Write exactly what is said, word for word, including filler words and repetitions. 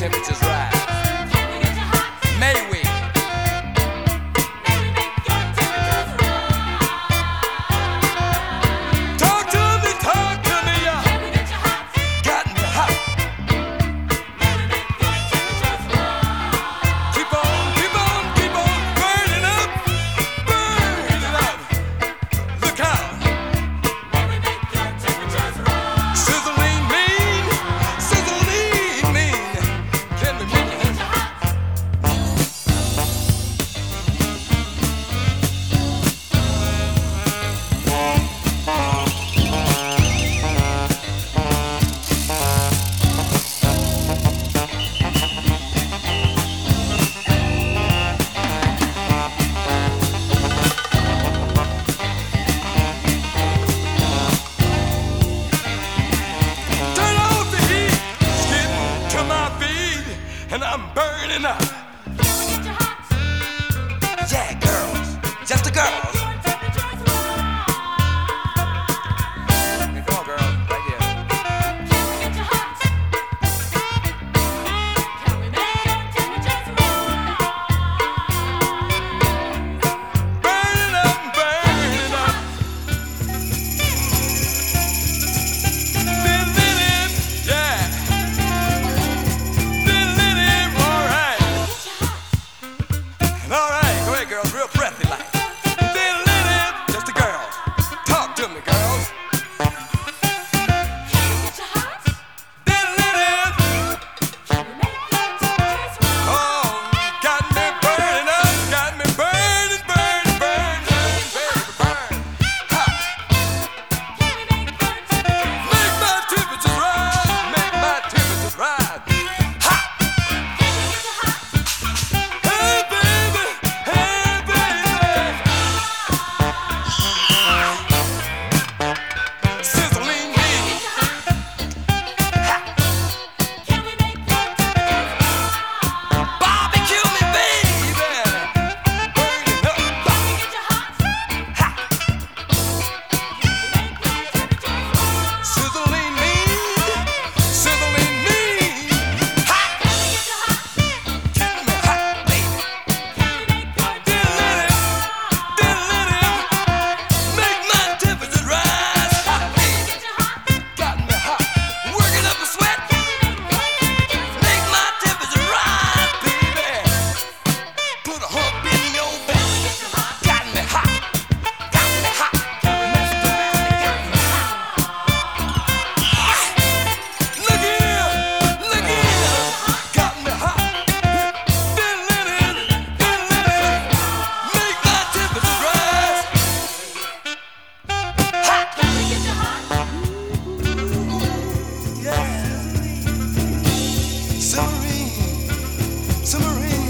temperatures rise. May we? Talk to me, talk to me, yeah. Got me hot. Keep on, keep on, keep on burning up, burning up. Look out. Sizzling mean, sizzling mean. Can we make it? Turn off the heat, it's getting to my feet, and I'm burning up. Yeah, girls, just the girls. Come on, girls, right here. Burning up, burning up. Feeling it, yeah. Feeling it, all right. All right, go ahead, girls, real breathy like. Feeling it, just the girls. Talk to me, girls. Feeling it. Oh, got me burning up, got me burning, burning, burning, burning, baby, burn. Ha. Make my temperatures rise, make my temperatures rise. Ha. Hey, baby, hey, baby. Sizzling me. Barbecue me, baby. Burning up. Ha. Sizzling me, sizzling me. Ha. Getting me hot, baby. Diddle it, diddle it. Make my temperatures rise. Hot, baby. Got me hot. Working up a sweat. Make my temperature rise, baby. Put a hump in your back. Got me hot. Got me hot. Look here, look here. Got me hot. Diddle it, diddle it. Make my temperature rise. Hot. Yeah. Submarine, submarine.